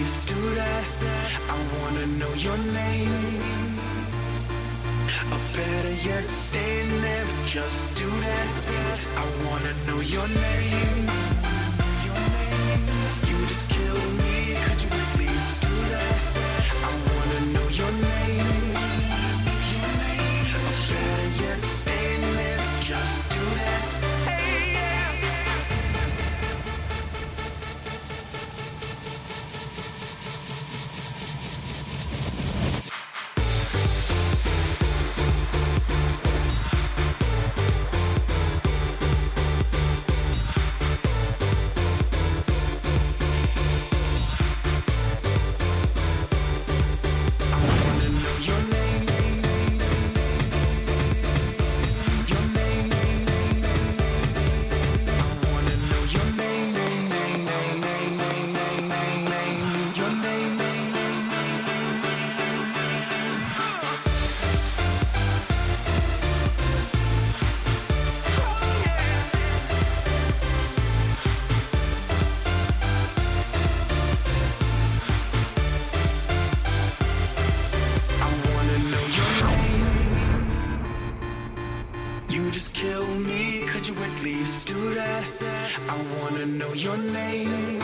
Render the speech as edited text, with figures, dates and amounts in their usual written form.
least do that? I wanna know your name. Or better yet, stay there, but just do that. I wanna know your name. You just kill me, could you at least do that? I wanna know your name. Or better yet, stay there, but just do that. Hey, yeah. You just kill me, could you at least do that? I wanna know your name.